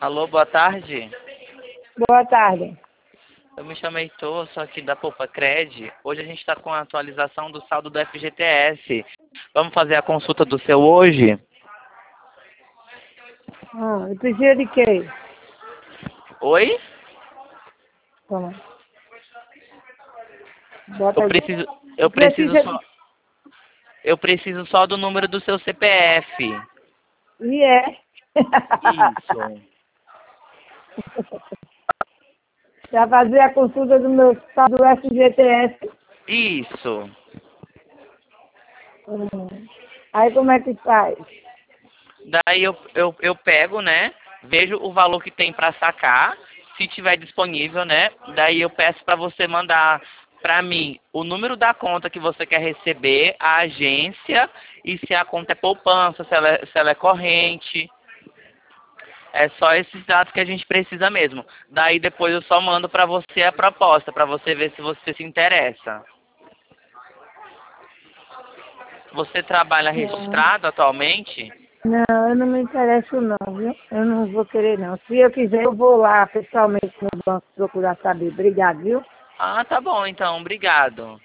Alô, boa tarde. Boa tarde. Eu me chamo Heitor, sou aqui da Poupa Cred. Hoje a gente está com a atualização do saldo do FGTS. Vamos fazer a consulta do seu hoje? E precisa de quê? Oi? Toma. Bota Eu aí. preciso, eu preciso só, eu preciso só do número do seu CPF. E é. Isso. Para fazer a consulta do meu estado do FGTS. Isso. Aí como é que faz? Daí eu pego, né? Vejo o valor que tem para sacar, se tiver disponível, né? Daí eu peço para você mandar para mim o número da conta que você quer receber, a agência e se a conta é poupança, se ela é corrente. É só esses dados que a gente precisa mesmo. Daí depois eu só mando para você a proposta, para você ver se você se interessa. Você trabalha registrado atualmente? Não, eu não me interesso não, viu? Eu não vou querer não. Se eu quiser, eu vou lá pessoalmente no banco procurar saber. Obrigado, viu? Ah, tá bom então, obrigado.